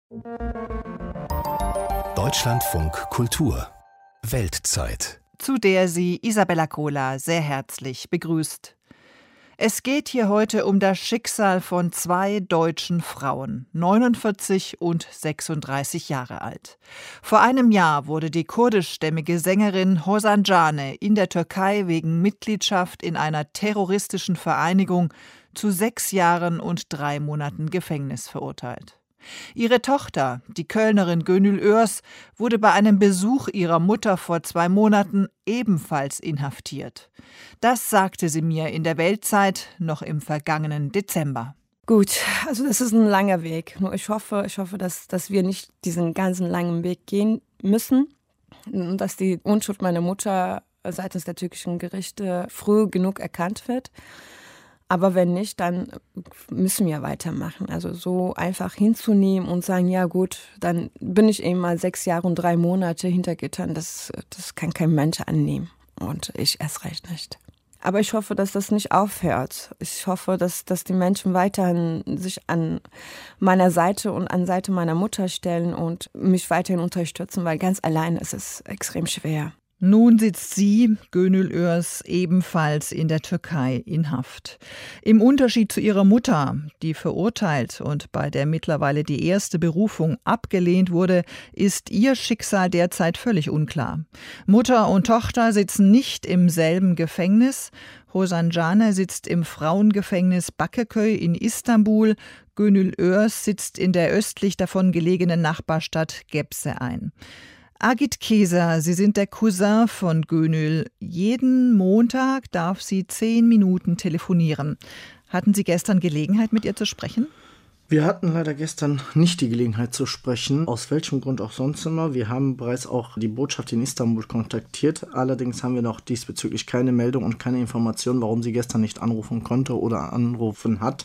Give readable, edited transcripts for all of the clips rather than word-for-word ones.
Deutschlandfunk Kultur Weltzeit, zu der sie Isabella Kohler sehr herzlich begrüßt. Es geht hier heute um das Schicksal von zwei deutschen Frauen, 49 und 36 Jahre alt. Vor einem Jahr wurde die kurdischstämmige Sängerin Hozan Cane in der Türkei wegen Mitgliedschaft in einer terroristischen Vereinigung zu 6 Jahren und 3 Monaten Gefängnis verurteilt. Ihre Tochter, die Kölnerin Gönül Örs, wurde bei einem Besuch ihrer Mutter vor 2 Monaten ebenfalls inhaftiert. Das sagte sie mir in der Weltzeit noch im vergangenen Dezember. Gut, also das ist ein langer Weg. Nur ich hoffe, dass wir nicht diesen ganzen langen Weg gehen müssen und dass die Unschuld meiner Mutter seitens der türkischen Gerichte früh genug erkannt wird. Aber wenn nicht, dann müssen wir weitermachen. Also so einfach hinzunehmen und sagen, ja gut, dann bin ich eben mal 6 Jahre und 3 Monate hinter Gittern. Das kann kein Mensch annehmen. Und ich erst recht nicht. Aber ich hoffe, dass das nicht aufhört. Ich hoffe, dass die Menschen weiterhin sich an meiner Seite und an Seite meiner Mutter stellen und mich weiterhin unterstützen, weil ganz allein ist es extrem schwer. Nun sitzt sie, Gönül Örs, ebenfalls in der Türkei in Haft. Im Unterschied zu ihrer Mutter, die verurteilt und bei der mittlerweile die erste Berufung abgelehnt wurde, ist ihr Schicksal derzeit völlig unklar. Mutter und Tochter sitzen nicht im selben Gefängnis. Hozan Cane sitzt im Frauengefängnis Bakırköy in Istanbul. Gönül Örs sitzt in der östlich davon gelegenen Nachbarstadt Gebze ein. Agit Keser, Sie sind der Cousin von Gönül. Jeden Montag darf sie 10 Minuten telefonieren. Hatten Sie gestern Gelegenheit, mit ihr zu sprechen? Wir hatten leider gestern nicht die Gelegenheit zu sprechen, aus welchem Grund auch sonst immer. Wir haben bereits auch die Botschaft in Istanbul kontaktiert. Allerdings haben wir noch diesbezüglich keine Meldung und keine Information, warum sie gestern nicht anrufen konnte oder anrufen hat.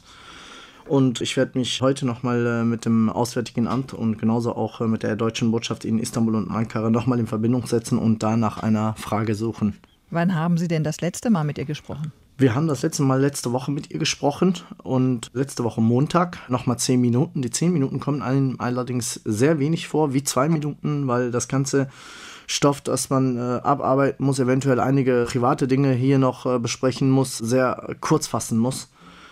Und ich werde mich heute nochmal mit dem Auswärtigen Amt und genauso auch mit der deutschen Botschaft in Istanbul und Ankara nochmal in Verbindung setzen und da nach einer Frage suchen. Wann haben Sie denn das letzte Mal mit ihr gesprochen? Wir haben das letzte Mal letzte Woche mit ihr gesprochen und letzte Woche Montag nochmal 10 Minuten. Die 10 Minuten kommen einem allerdings sehr wenig vor, wie 2 Minuten, weil das ganze Stoff, das man abarbeiten muss, eventuell einige private Dinge hier noch besprechen muss, sehr kurz fassen muss.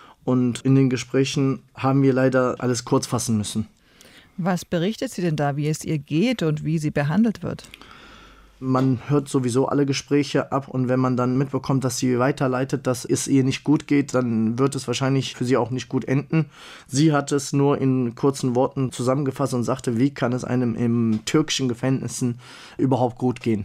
Und in den Gesprächen haben wir leider alles kurz fassen müssen. Was berichtet sie denn da, wie es ihr geht und wie sie behandelt wird? Man hört sowieso alle Gespräche ab und wenn man dann mitbekommt, dass sie weiterleitet, dass es ihr nicht gut geht, dann wird es wahrscheinlich für sie auch nicht gut enden. Sie hat es nur in kurzen Worten zusammengefasst und sagte, wie kann es einem im türkischen Gefängnissen überhaupt gut gehen?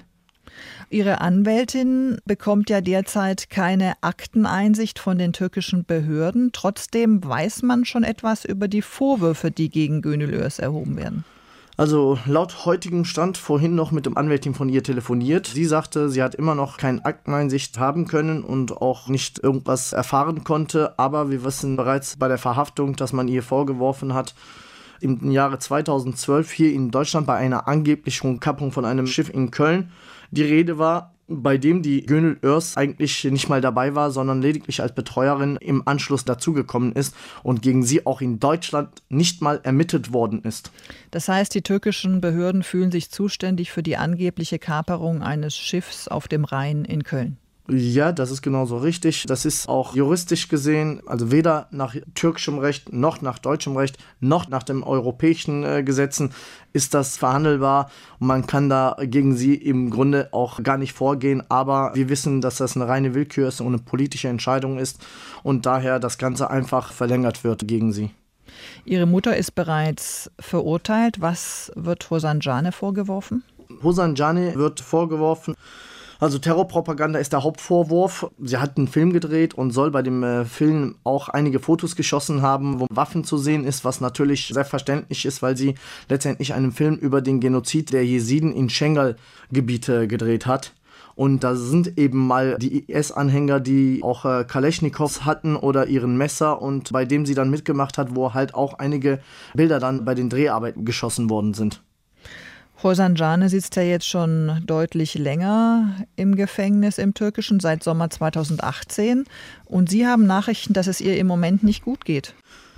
Ihre Anwältin bekommt ja derzeit keine Akteneinsicht von den türkischen Behörden. Trotzdem weiß man schon etwas über die Vorwürfe, die gegen Gönül Örs erhoben werden. Also laut heutigem Stand vorhin noch mit dem Anwältin von ihr telefoniert. Sie sagte, sie hat immer noch keine Akteneinsicht haben können und auch nicht irgendwas erfahren konnte. Aber wir wissen bereits bei der Verhaftung, dass man ihr vorgeworfen hat, im Jahre 2012 hier in Deutschland bei einer angeblichen Kappung von einem Schiff in Köln die Rede war, bei dem die Gönül Örs eigentlich nicht mal dabei war, sondern lediglich als Betreuerin im Anschluss dazugekommen ist und gegen sie auch in Deutschland nicht mal ermittelt worden ist. Das heißt, die türkischen Behörden fühlen sich zuständig für die angebliche Kaperung eines Schiffs auf dem Rhein in Köln. Ja, das ist genauso richtig. Das ist auch juristisch gesehen, also weder nach türkischem Recht, noch nach deutschem Recht, noch nach den europäischen Gesetzen ist das verhandelbar. Und man kann da gegen sie im Grunde auch gar nicht vorgehen. Aber wir wissen, dass das eine reine Willkür ist und eine politische Entscheidung ist und daher das Ganze einfach verlängert wird gegen sie. Ihre Mutter ist bereits verurteilt. Was wird Hozan Cane vorgeworfen? Hozan Cane wird vorgeworfen, also Terrorpropaganda ist der Hauptvorwurf. Sie hat einen Film gedreht und soll bei dem Film auch einige Fotos geschossen haben, wo Waffen zu sehen ist, was natürlich sehr verständlich ist, weil sie letztendlich einen Film über den Genozid der Jesiden in Schengal-Gebiete gedreht hat. Und da sind eben mal die IS-Anhänger, die auch Kalaschnikows hatten oder ihren Messer und bei dem sie dann mitgemacht hat, wo halt auch einige Bilder dann bei den Dreharbeiten geschossen worden sind. Hozan Cane sitzt ja jetzt schon deutlich länger im Gefängnis im Türkischen, seit Sommer 2018. Und Sie haben Nachrichten, dass es ihr im Moment nicht gut geht.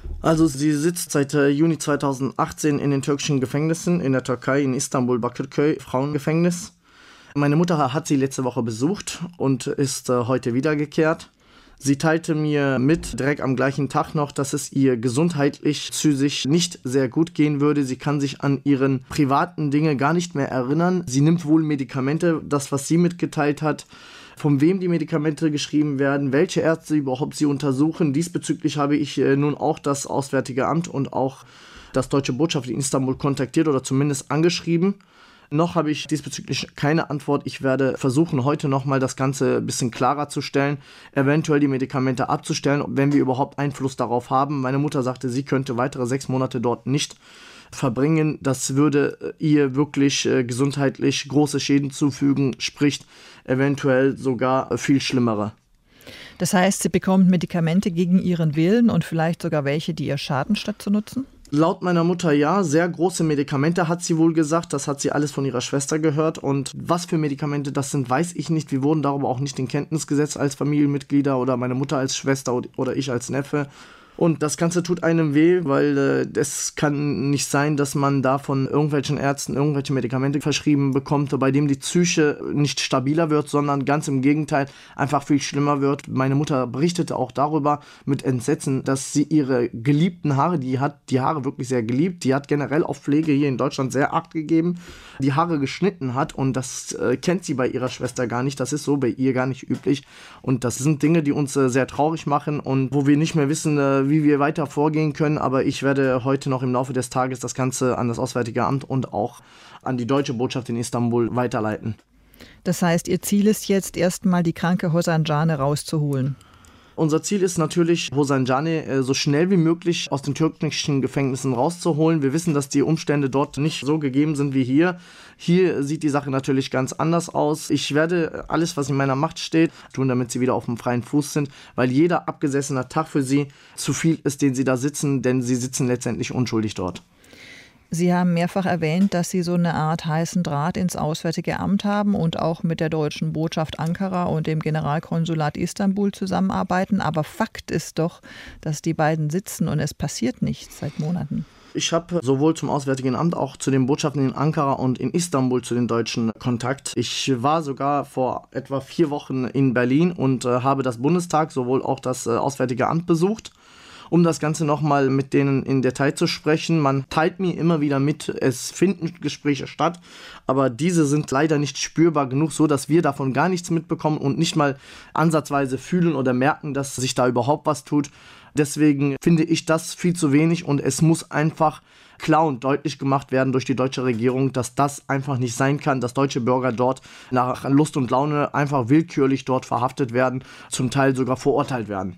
Also sie sitzt seit Juni 2018 in den türkischen Gefängnissen in der Türkei, in Istanbul, Bakırköy, Frauengefängnis. Meine Mutter hat sie letzte Woche besucht und ist heute wiedergekehrt. Sie teilte mir mit, direkt am gleichen Tag noch, dass es ihr gesundheitlich psychisch nicht sehr gut gehen würde. Sie kann sich an ihren privaten Dinge gar nicht mehr erinnern. Sie nimmt wohl Medikamente, das, was sie mitgeteilt hat, von wem die Medikamente geschrieben werden, welche Ärzte überhaupt sie untersuchen. Diesbezüglich habe ich nun auch das Auswärtige Amt und auch das Deutsche Botschaft in Istanbul kontaktiert oder zumindest angeschrieben. Noch habe ich diesbezüglich keine Antwort. Ich werde versuchen, heute nochmal das Ganze ein bisschen klarer zu stellen, eventuell die Medikamente abzustellen, wenn wir überhaupt Einfluss darauf haben. Meine Mutter sagte, sie könnte weitere 6 Monate dort nicht verbringen. Das würde ihr wirklich gesundheitlich große Schäden zufügen, sprich eventuell sogar viel schlimmere. Das heißt, sie bekommt Medikamente gegen ihren Willen und vielleicht sogar welche, die ihr schaden, statt zu nutzen? Laut meiner Mutter ja, sehr große Medikamente hat sie wohl gesagt, das hat sie alles von ihrer Schwester gehört und was für Medikamente das sind, weiß ich nicht. Wir wurden darüber auch nicht in Kenntnis gesetzt als Familienmitglieder oder meine Mutter als Schwester oder ich als Neffe. Und das Ganze tut einem weh, weil es kann nicht sein, dass man da von irgendwelchen Ärzten irgendwelche Medikamente verschrieben bekommt, bei dem die Psyche nicht stabiler wird, sondern ganz im Gegenteil einfach viel schlimmer wird. Meine Mutter berichtete auch darüber mit Entsetzen, dass sie ihre geliebten Haare, die hat die Haare wirklich sehr geliebt, die hat generell auf Pflege hier in Deutschland sehr Acht gegeben, die Haare geschnitten hat und das kennt sie bei ihrer Schwester gar nicht, das ist so bei ihr gar nicht üblich und das sind Dinge, die uns sehr traurig machen und wo wir nicht mehr wissen, wie wir weiter vorgehen können, aber ich werde heute noch im Laufe des Tages das Ganze an das Auswärtige Amt und auch an die Deutsche Botschaft in Istanbul weiterleiten. Das heißt, Ihr Ziel ist jetzt erstmal, die kranke Hosanjane rauszuholen? Unser Ziel ist natürlich, Hosanjane so schnell wie möglich aus den türkischen Gefängnissen rauszuholen. Wir wissen, dass die Umstände dort nicht so gegeben sind wie hier. Hier sieht die Sache natürlich ganz anders aus. Ich werde alles, was in meiner Macht steht, tun, damit sie wieder auf dem freien Fuß sind, weil jeder abgesessene Tag für sie zu viel ist, den sie da sitzen, denn sie sitzen letztendlich unschuldig dort. Sie haben mehrfach erwähnt, dass Sie so eine Art heißen Draht ins Auswärtige Amt haben und auch mit der Deutschen Botschaft Ankara und dem Generalkonsulat Istanbul zusammenarbeiten. Aber Fakt ist doch, dass die beiden sitzen und es passiert nichts seit Monaten. Ich habe sowohl zum Auswärtigen Amt, auch zu den Botschaften in Ankara und in Istanbul zu den Deutschen Kontakt. Ich war sogar vor etwa 4 Wochen in Berlin und habe das Bundestag, sowohl auch das Auswärtige Amt besucht, um das Ganze nochmal mit denen in Detail zu sprechen. Man teilt mir immer wieder mit, es finden Gespräche statt, aber diese sind leider nicht spürbar genug, so dass wir davon gar nichts mitbekommen und nicht mal ansatzweise fühlen oder merken, dass sich da überhaupt was tut. Deswegen finde ich das viel zu wenig und es muss einfach klar und deutlich gemacht werden durch die deutsche Regierung, dass das einfach nicht sein kann, dass deutsche Bürger dort nach Lust und Laune einfach willkürlich dort verhaftet werden, zum Teil sogar verurteilt werden.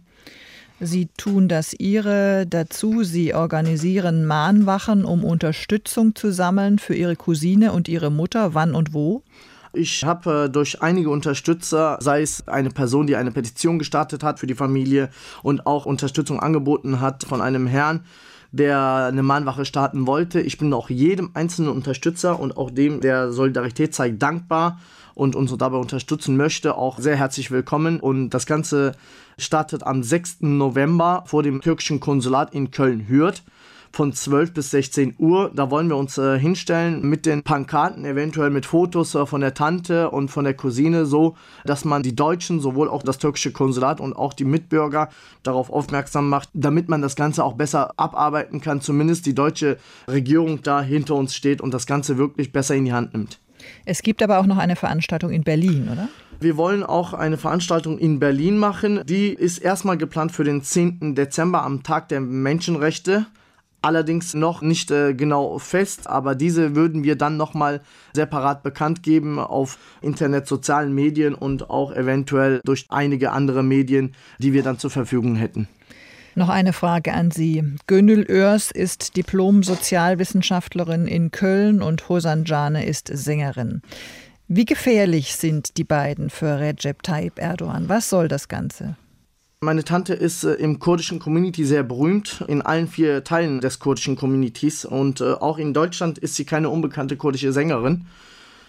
Sie tun das Ihre dazu. Sie organisieren Mahnwachen, um Unterstützung zu sammeln für Ihre Cousine und Ihre Mutter. Wann und wo? Ich habe durch einige Unterstützer, sei es eine Person, die eine Petition gestartet hat für die Familie und auch Unterstützung angeboten hat von einem Herrn, der eine Mahnwache starten wollte. Ich bin auch jedem einzelnen Unterstützer und auch dem, der Solidarität zeigt, dankbar und uns dabei unterstützen möchte, auch sehr herzlich willkommen. Und das Ganze startet am 6. November vor dem türkischen Konsulat in Köln-Hürth von 12 bis 16 Uhr. Da wollen wir uns hinstellen mit den Pankarten, eventuell mit Fotos von der Tante und von der Cousine, so dass man die Deutschen, sowohl auch das türkische Konsulat und auch die Mitbürger darauf aufmerksam macht, damit man das Ganze auch besser abarbeiten kann, zumindest die deutsche Regierung da hinter uns steht und das Ganze wirklich besser in die Hand nimmt. Es gibt aber auch noch eine Veranstaltung in Berlin, oder? Wir wollen auch eine Veranstaltung in Berlin machen. Die ist erstmal geplant für den 10. Dezember am Tag der Menschenrechte. Allerdings noch nicht genau fest, aber diese würden wir dann nochmal separat bekannt geben auf Internet, sozialen Medien und auch eventuell durch einige andere Medien, die wir dann zur Verfügung hätten. Noch eine Frage an Sie. Gönül Örs ist Diplom-Sozialwissenschaftlerin in Köln und Hosanjane ist Sängerin. Wie gefährlich sind die beiden für Recep Tayyip Erdogan? Was soll das Ganze? Meine Tante ist im kurdischen Community sehr berühmt, in allen 4 Teilen des kurdischen Communities und auch in Deutschland ist sie keine unbekannte kurdische Sängerin.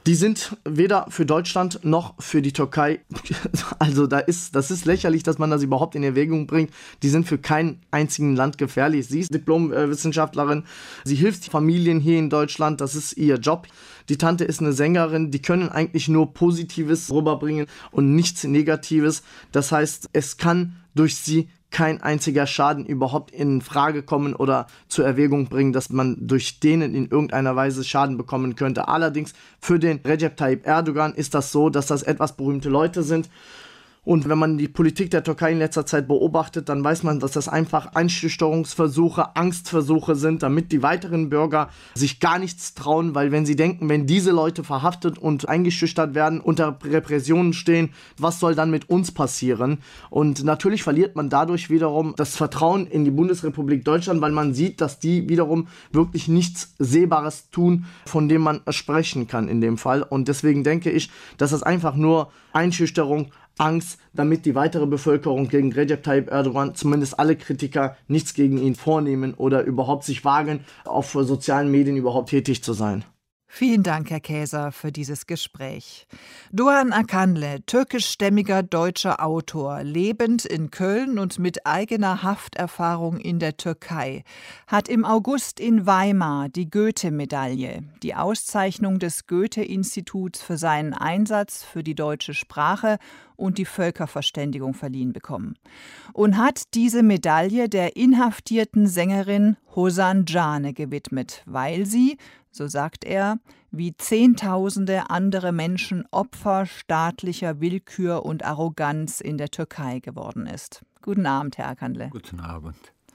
Die sind weder für Deutschland noch für die Türkei, also das ist lächerlich, dass man das überhaupt in Erwägung bringt. Die sind für kein einzigen Land gefährlich. Sie ist Diplomwissenschaftlerin, sie hilft Familien hier in Deutschland, das ist ihr Job. Die Tante ist eine Sängerin, die können eigentlich nur Positives rüberbringen und nichts Negatives. Das heißt, es kann durch sie kein einziger Schaden überhaupt in Frage kommen oder zur Erwägung bringen, dass man durch denen in irgendeiner Weise Schaden bekommen könnte. Allerdings für den Recep Tayyip Erdogan ist das so, dass das etwas berühmte Leute sind. Und wenn man die Politik der Türkei in letzter Zeit beobachtet, dann weiß man, dass das einfach Einschüchterungsversuche, Angstversuche sind, damit die weiteren Bürger sich gar nichts trauen, weil wenn sie denken, wenn diese Leute verhaftet und eingeschüchtert werden, unter Repressionen stehen, was soll dann mit uns passieren? Und natürlich verliert man dadurch wiederum das Vertrauen in die Bundesrepublik Deutschland, weil man sieht, dass die wiederum wirklich nichts Sehbares tun, von dem man sprechen kann in dem Fall. Und deswegen denke ich, dass das einfach nur Einschüchterung, Angst, damit die weitere Bevölkerung gegen Recep Tayyip Erdogan, zumindest alle Kritiker, nichts gegen ihn vornehmen oder überhaupt sich wagen, auf sozialen Medien überhaupt tätig zu sein. Vielen Dank, Herr Käser, für dieses Gespräch. Doğan Akanlı, türkischstämmiger deutscher Autor, lebend in Köln und mit eigener Hafterfahrung in der Türkei, hat im August in Weimar die Goethe-Medaille, die Auszeichnung des Goethe-Instituts für seinen Einsatz für die deutsche Sprache und die Völkerverständigung verliehen bekommen und hat diese Medaille der inhaftierten Sängerin Ozan Cane gewidmet, weil sie, so sagt er, wie Zehntausende andere Menschen Opfer staatlicher Willkür und Arroganz in der Türkei geworden ist. Guten Abend, Herr Akanlı. Guten Abend.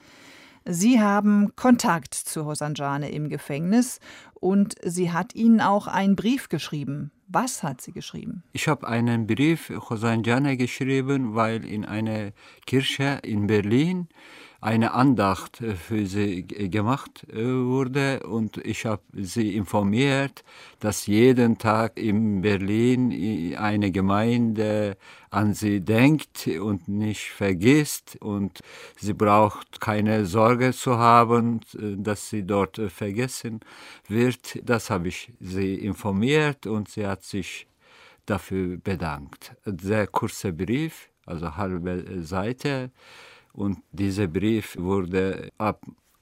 Sie haben Kontakt zu Ozan Cane im Gefängnis und sie hat Ihnen auch einen Brief geschrieben. Was hat sie geschrieben? Ich habe einen Brief Ozan Cane geschrieben, weil in einer Kirche in Berlin eine Andacht für sie gemacht wurde und ich habe sie informiert, dass jeden Tag in Berlin eine Gemeinde an sie denkt und nicht vergisst und sie braucht keine Sorge zu haben, dass sie dort vergessen wird. Das habe ich sie informiert und sie hat sich dafür bedankt. Sehr kurzer Brief, also halbe Seite. Und dieser Brief wurde ab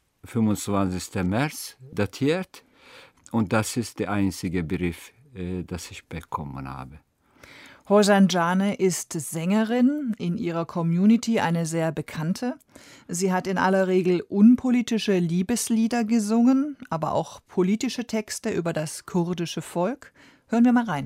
25. März datiert und das ist der einzige Brief, das ich bekommen habe. Ozan Cane ist Sängerin, in ihrer Community eine sehr bekannte. Sie hat in aller Regel unpolitische Liebeslieder gesungen, aber auch politische Texte über das kurdische Volk. Hören wir mal rein.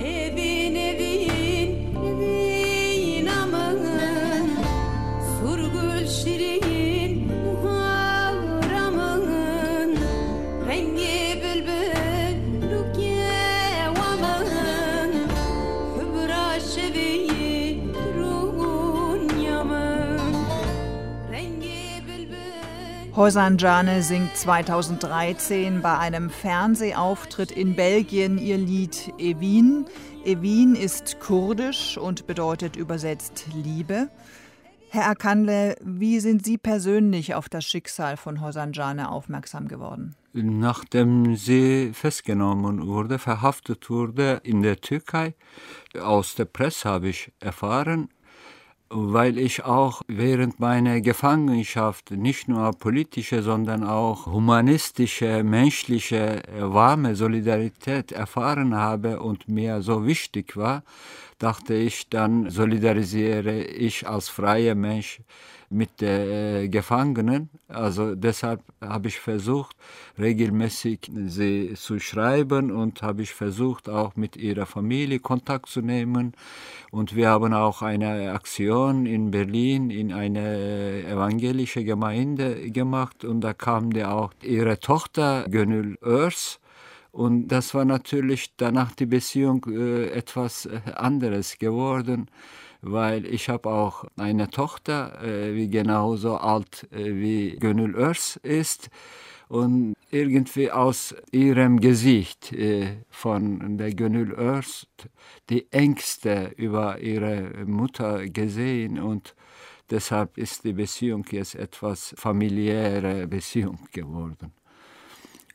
Ozan Cane singt 2013 bei einem Fernsehauftritt in Belgien ihr Lied Evin. Evin ist kurdisch und bedeutet übersetzt Liebe. Herr Akanlı, wie sind Sie persönlich auf das Schicksal von Ozan Cane aufmerksam geworden? Nachdem sie festgenommen wurde, verhaftet wurde in der Türkei, aus der Presse habe ich erfahren, weil ich auch während meiner Gefangenschaft nicht nur politische, sondern auch humanistische, menschliche, warme Solidarität erfahren habe und mir so wichtig war, dachte ich, dann solidarisiere ich als freier Mensch mit den Gefangenen. Also deshalb habe ich versucht, regelmäßig sie zu schreiben und habe ich versucht, auch mit ihrer Familie Kontakt zu nehmen. Und wir haben auch eine Aktion in Berlin in eine evangelische Gemeinde gemacht und da kam auch ihre Tochter Gönül Örs. Und das war natürlich danach die Beziehung etwas anderes geworden, weil ich habe auch eine Tochter, die genauso alt wie Gönül Örs ist. Und irgendwie aus ihrem Gesicht von der Gönül Örs die Ängste über ihre Mutter gesehen und deshalb ist die Beziehung jetzt etwas familiäre Beziehung geworden.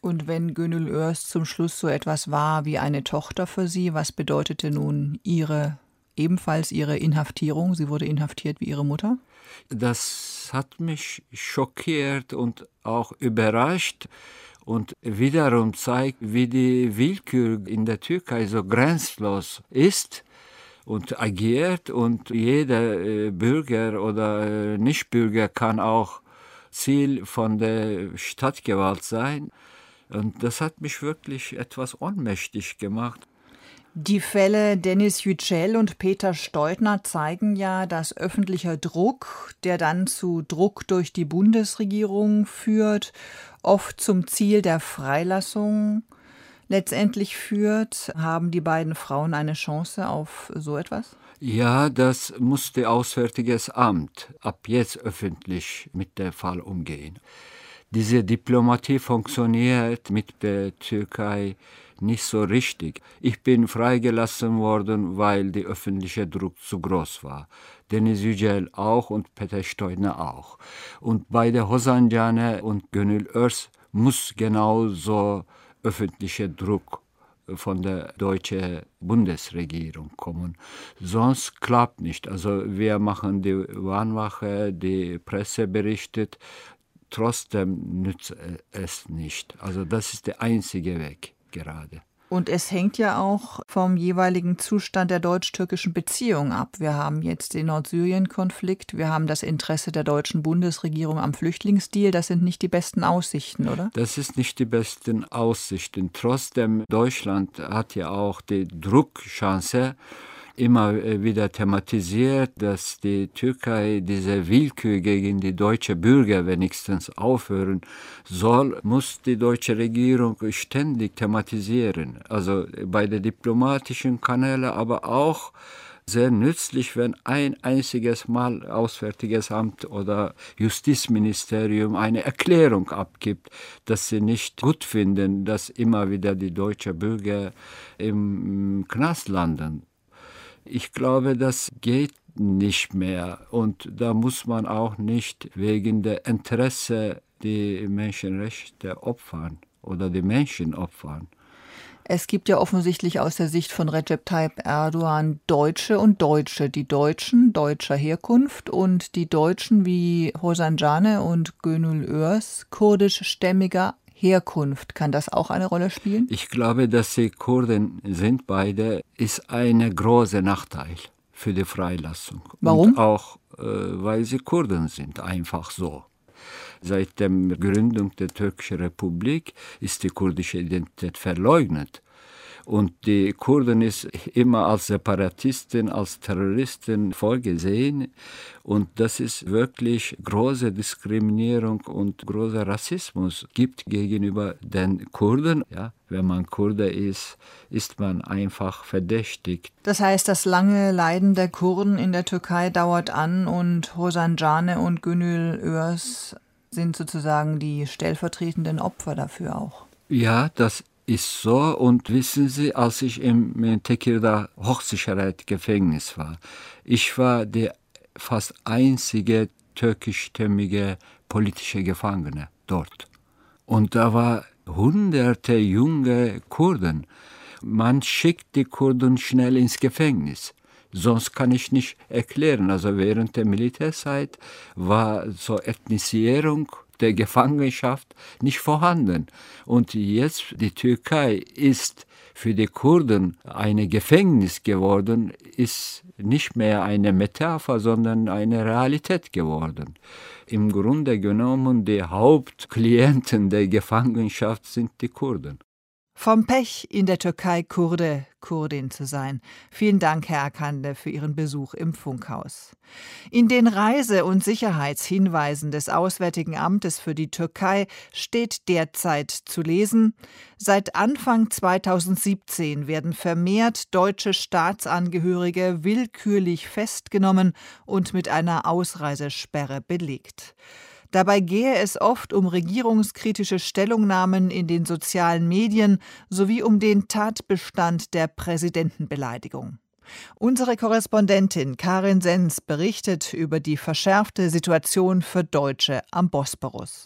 Und wenn Gönül Örs zum Schluss so etwas war wie eine Tochter für Sie, was bedeutete nun ebenfalls Ihre Inhaftierung? Sie wurde inhaftiert wie Ihre Mutter? Das hat mich schockiert und auch überrascht und wiederum zeigt, wie die Willkür in der Türkei so grenzenlos ist und agiert und jeder Bürger oder Nichtbürger kann auch Ziel von der Stadtgewalt sein. Und das hat mich wirklich etwas ohnmächtig gemacht. Die Fälle Deniz Yücel und Peter Steudtner zeigen ja, dass öffentlicher Druck, der dann zu Druck durch die Bundesregierung führt, oft zum Ziel der Freilassung letztendlich führt. Haben die beiden Frauen eine Chance auf so etwas? Ja, das muss das Auswärtige Amt ab jetzt öffentlich mit dem Fall umgehen. Diese Diplomatie funktioniert mit der Türkei nicht so richtig. Ich bin freigelassen worden, weil der öffentliche Druck zu groß war. Deniz Yücel auch und Peter Steudtner auch. Und bei der Ozan Cane und Gönül Örs muss genauso öffentlicher Druck von der deutschen Bundesregierung kommen. Sonst klappt nicht. Also wir machen die Warnwache, die Presse berichtet, trotzdem nützt es nicht. Also das ist der einzige Weg gerade. Und es hängt ja auch vom jeweiligen Zustand der deutsch-türkischen Beziehung ab. Wir haben jetzt den Nordsyrien-Konflikt, wir haben das Interesse der deutschen Bundesregierung am Flüchtlingsdeal. Das sind nicht die besten Aussichten, oder? Das ist nicht die besten Aussichten. Trotzdem, Deutschland hat ja auch die Druckchance immer wieder thematisiert, dass die Türkei diese Willkür gegen die deutschen Bürger wenigstens aufhören soll, muss die deutsche Regierung ständig thematisieren. Also bei den diplomatischen Kanälen, aber auch sehr nützlich, wenn ein einziges Mal Auswärtiges Amt oder Justizministerium eine Erklärung abgibt, dass sie nicht gut finden, dass immer wieder die deutschen Bürger im Knast landen. Ich glaube, das geht nicht mehr und da muss man auch nicht wegen der Interesse die Menschenrechte opfern oder die Menschen opfern. Es gibt ja offensichtlich aus der Sicht von Recep Tayyip Erdogan Deutsche und Deutsche. Die Deutschen deutscher Herkunft und die Deutschen wie Ozan Cane und Gönül Örs kurdischstämmiger Herkunft. Kann das auch eine Rolle spielen? Ich glaube, dass sie Kurden sind, beide, ist ein großer Nachteil für die Freilassung. Warum? Und auch, weil sie Kurden sind, einfach so. Seit der Gründung der Türkischen Republik ist die kurdische Identität verleugnet. Und die Kurden ist immer als Separatisten, als Terroristen vorgesehen. Und das ist wirklich große Diskriminierung und großer Rassismus gibt gegenüber den Kurden. Ja, wenn man Kurde ist, ist man einfach verdächtigt. Das heißt, das lange Leiden der Kurden in der Türkei dauert an und Ozan Cane und Gönül Örs sind sozusagen die stellvertretenden Opfer dafür auch. Ja, das ist so. Und wissen Sie, als ich im Tekirdağ Hochsicherheitsgefängnis war, ich war der fast einzige türkischstämmige politische Gefangene dort. Und da waren hunderte junge Kurden. Man schickt die Kurden schnell ins Gefängnis. Sonst kann ich nicht erklären. Also während der Militärzeit war so Ethnisierung der Gefangenschaft nicht vorhanden. Und jetzt die Türkei ist für die Kurden ein Gefängnis geworden, ist nicht mehr eine Metapher, sondern eine Realität geworden. Im Grunde genommen die Hauptklienten der Gefangenschaft sind die Kurden. Vom Pech, in der Türkei Kurde, Kurdin zu sein. Vielen Dank, Herr Akande, für Ihren Besuch im Funkhaus. In den Reise- und Sicherheitshinweisen des Auswärtigen Amtes für die Türkei steht derzeit zu lesen: Seit Anfang 2017 werden vermehrt deutsche Staatsangehörige willkürlich festgenommen und mit einer Ausreisesperre belegt. Dabei gehe es oft um regierungskritische Stellungnahmen in den sozialen Medien sowie um den Tatbestand der Präsidentenbeleidigung. Unsere Korrespondentin Karin Sens berichtet über die verschärfte Situation für Deutsche am Bosporus.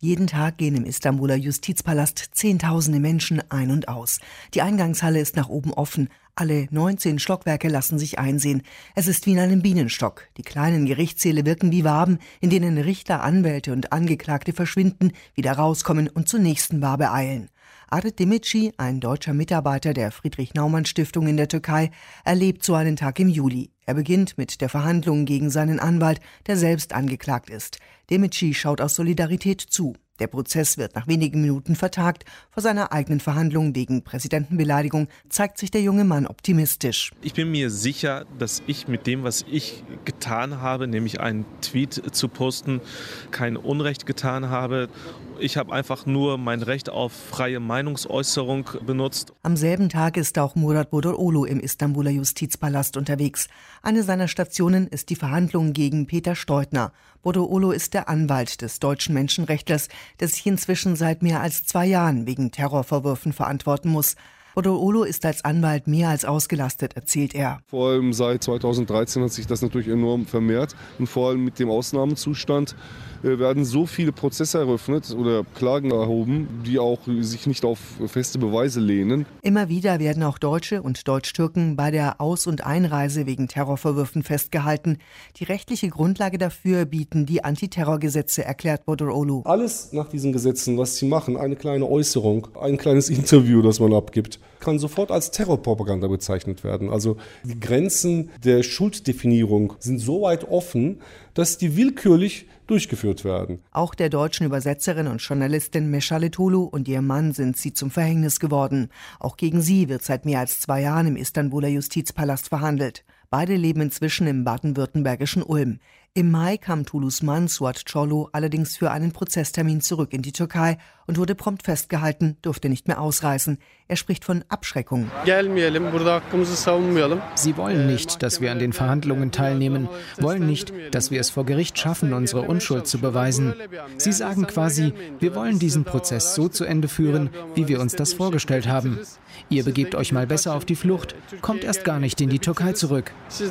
Jeden Tag gehen im Istanbuler Justizpalast Zehntausende Menschen ein und aus. Die Eingangshalle ist nach oben offen. Alle 19 Stockwerke lassen sich einsehen. Es ist wie in einem Bienenstock. Die kleinen Gerichtssäle wirken wie Waben, in denen Richter, Anwälte und Angeklagte verschwinden, wieder rauskommen und zur nächsten Wabe eilen. Arif Demirci, ein deutscher Mitarbeiter der Friedrich-Naumann-Stiftung in der Türkei, erlebt so einen Tag im Juli. Er beginnt mit der Verhandlung gegen seinen Anwalt, der selbst angeklagt ist. Demirci schaut aus Solidarität zu. Der Prozess wird nach wenigen Minuten vertagt. Vor seiner eigenen Verhandlung wegen Präsidentenbeleidigung zeigt sich der junge Mann optimistisch. Ich bin mir sicher, dass ich mit dem, was ich getan habe, nämlich einen Tweet zu posten, kein Unrecht getan habe. Ich habe einfach nur mein Recht auf freie Meinungsäußerung benutzt. Am selben Tag ist auch Murat Bodaroğlu im Istanbuler Justizpalast unterwegs. Eine seiner Stationen ist die Verhandlung gegen Peter Steutner. Bodaroğlu ist der Anwalt des deutschen Menschenrechtlers, der sich inzwischen seit mehr als 2 Jahren wegen Terrorvorwürfen verantworten muss. Bodaroğlu ist als Anwalt mehr als ausgelastet, erzählt er. Vor allem seit 2013 hat sich das natürlich enorm vermehrt. Und vor allem mit dem Ausnahmezustand werden so viele Prozesse eröffnet oder Klagen erhoben, die auch sich nicht auf feste Beweise lehnen. Immer wieder werden auch Deutsche und Deutsch-Türken bei der Aus- und Einreise wegen Terrorvorwürfen festgehalten. Die rechtliche Grundlage dafür bieten die Antiterrorgesetze, erklärt Bodaroğlu. Alles nach diesen Gesetzen, was sie machen, eine kleine Äußerung, ein kleines Interview, das man abgibt, kann sofort als Terrorpropaganda bezeichnet werden. Also die Grenzen der Schulddefinierung sind so weit offen, dass die willkürlich durchgeführt werden. Auch der deutschen Übersetzerin und Journalistin Meşale Tolu und ihr Mann sind sie zum Verhängnis geworden. Auch gegen sie wird seit mehr als 2 Jahren im Istanbuler Justizpalast verhandelt. Beide leben inzwischen im baden-württembergischen Ulm. Im Mai kam Tulus Mann, Suat Çorlu, allerdings für einen Prozesstermin zurück in die Türkei und wurde prompt festgehalten, durfte nicht mehr ausreisen. Er spricht von Abschreckung. Sie wollen nicht, dass wir an den Verhandlungen teilnehmen, wollen nicht, dass wir es vor Gericht schaffen, unsere Unschuld zu beweisen. Sie sagen quasi, wir wollen diesen Prozess so zu Ende führen, wie wir uns das vorgestellt haben. Ihr begebt euch mal besser auf die Flucht, kommt erst gar nicht in die Türkei zurück.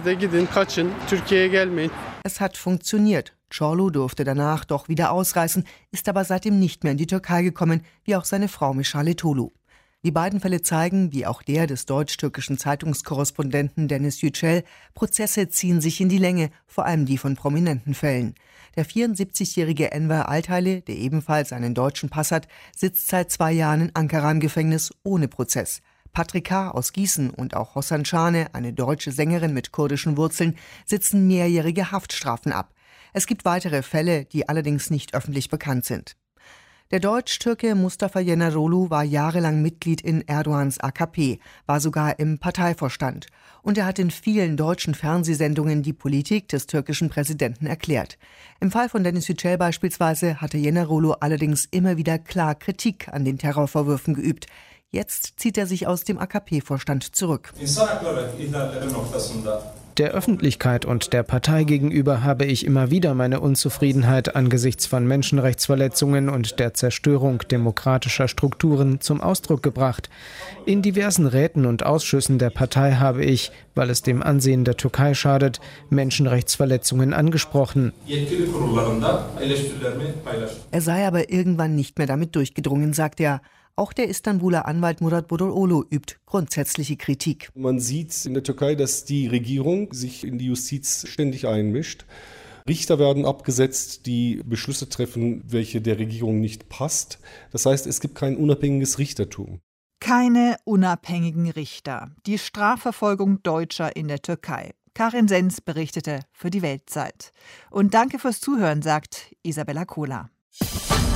Es hat funktioniert. Çorlu durfte danach doch wieder ausreisen, ist aber seitdem nicht mehr in die Türkei gekommen, wie auch seine Frau Meşale Tolu. Die beiden Fälle zeigen, wie auch der des deutsch-türkischen Zeitungskorrespondenten Deniz Yücel, Prozesse ziehen sich in die Länge, vor allem die von prominenten Fällen. Der 74-jährige Enver Altaylı, der ebenfalls einen deutschen Pass hat, sitzt seit 2 Jahren in Ankara im Gefängnis ohne Prozess. Patrick K. aus Gießen und auch Hossan Şahane, eine deutsche Sängerin mit kurdischen Wurzeln, sitzen mehrjährige Haftstrafen ab. Es gibt weitere Fälle, die allerdings nicht öffentlich bekannt sind. Der Deutsch-Türke Mustafa Yeneroglu war jahrelang Mitglied in Erdogans AKP, war sogar im Parteivorstand. Und er hat in vielen deutschen Fernsehsendungen die Politik des türkischen Präsidenten erklärt. Im Fall von Deniz Yücel beispielsweise hatte Yeneroglu allerdings immer wieder klar Kritik an den Terrorvorwürfen geübt. Jetzt zieht er sich aus dem AKP-Vorstand zurück. Der Öffentlichkeit und der Partei gegenüber habe ich immer wieder meine Unzufriedenheit angesichts von Menschenrechtsverletzungen und der Zerstörung demokratischer Strukturen zum Ausdruck gebracht. In diversen Räten und Ausschüssen der Partei habe ich, weil es dem Ansehen der Türkei schadet, Menschenrechtsverletzungen angesprochen. Er sei aber irgendwann nicht mehr damit durchgedrungen, sagt er. Auch der Istanbuler Anwalt Murat Bodaroğlu übt grundsätzliche Kritik. Man sieht in der Türkei, dass die Regierung sich in die Justiz ständig einmischt. Richter werden abgesetzt, die Beschlüsse treffen, welche der Regierung nicht passt. Das heißt, es gibt kein unabhängiges Richtertum. Keine unabhängigen Richter. Die Strafverfolgung Deutscher in der Türkei. Karin Sens berichtete für die Weltzeit. Und danke fürs Zuhören, sagt Isabella Kohler.